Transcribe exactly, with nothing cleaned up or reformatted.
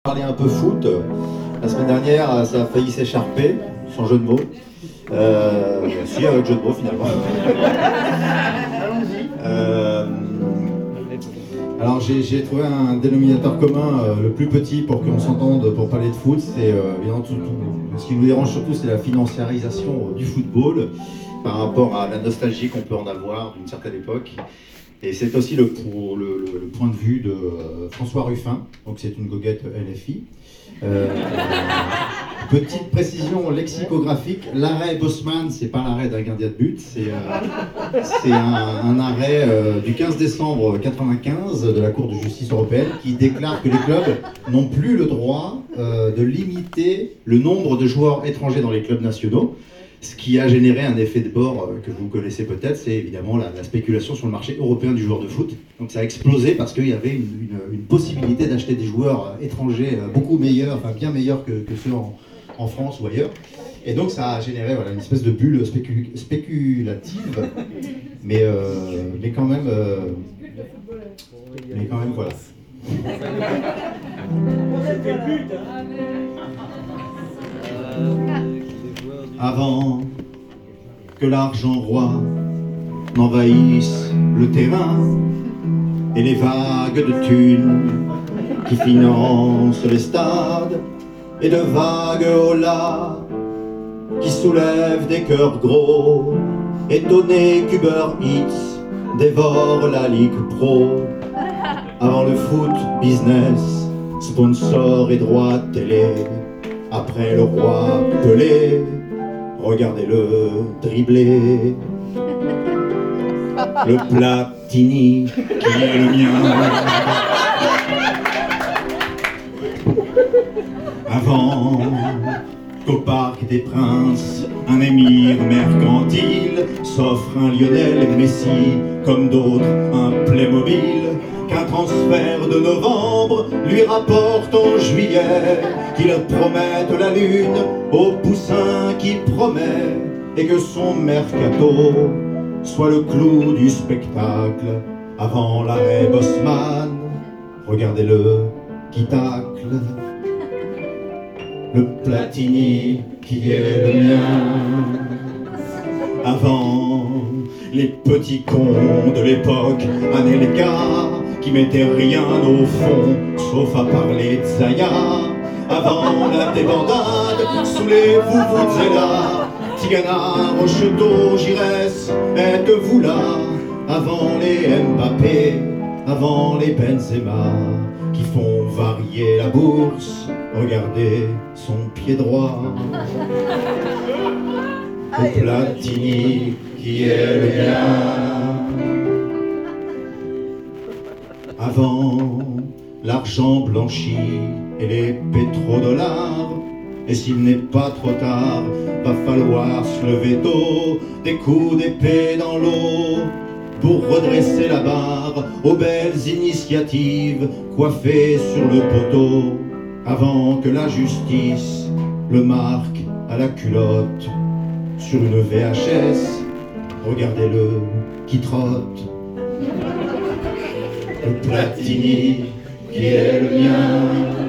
Parler un peu foot. La semaine dernière, ça a failli s'écharper, sans jeu de mots. Euh, si, avec jeu de mots finalement. Euh, alors j'ai, j'ai trouvé un dénominateur commun euh, le plus petit pour qu'on s'entende pour parler de foot. C'est euh, évidemment tout, tout, ce qui nous dérange surtout, c'est la financiarisation euh, du football par rapport à la nostalgie qu'on peut en avoir d'une certaine époque. Et c'est aussi le, pour, le, le, le point de vue de euh, François Ruffin, donc c'est une goguette L F I. Euh, petite précision lexicographique, l'arrêt Bosman, c'est pas l'arrêt d'un gardien de but, c'est, euh, c'est un, un arrêt euh, du quinze décembre quatre-vingt-quinze de la Cour de justice européenne qui déclare que les clubs n'ont plus le droit euh, de limiter le nombre de joueurs étrangers dans les clubs nationaux. Ce qui a généré un effet de bord que vous connaissez peut-être, c'est évidemment la, la spéculation sur le marché européen du joueur de foot. Donc ça a explosé parce qu'il y avait une, une, une possibilité d'acheter des joueurs étrangers beaucoup meilleurs, enfin bien meilleurs que, que ceux en, en France ou ailleurs. Et donc ça a généré voilà, une espèce de bulle spécul, spéculative, mais, euh, mais quand même, euh, mais quand même voilà. Avant que l'argent roi n'envahisse le terrain et les vagues de thunes qui financent les stades et de vagues holas qui soulèvent des cœurs gros, étonnés qu'Uber Eats dévore la Ligue Pro. Avant le foot business, sponsor et droit télé, après le roi Pelé, regardez-le dribbler. Le Platini qui est le mien. Avant qu'au Parc des Princes, un émir mercantile s'offre un Lionel Messi, comme d'autres un Playmobil, qu'un transfert de novembre lui rapporte en juillet, qu'il promette la lune au poussin qui promet, et que son mercato soit le clou du spectacle. Avant l'arrêt Bosman, regardez-le qui tacle. Le Platini qui est le mien. Avant les petits cons de l'époque, Anelka, qui mettaient rien au fond, sauf à parler de Zaya. Avant la débandade, sous les Vuvuzela, Tigana, Rocheteau, Giresse, êtes-vous là? Avant les Mbappé, avant les Benzema, qui font varier la bourse, regardez son pied droit. Le Platini qui est le mien. Avant l'argent blanchi et les pétrodollars, et s'il n'est pas trop tard, va falloir se lever tôt, des coups d'épée dans l'eau, pour redresser la barre aux belles initiatives coiffées sur le poteau, avant que la justice le marque à la culotte sur une V H S, regardez-le qui trotte. Le Platini qui est le mien.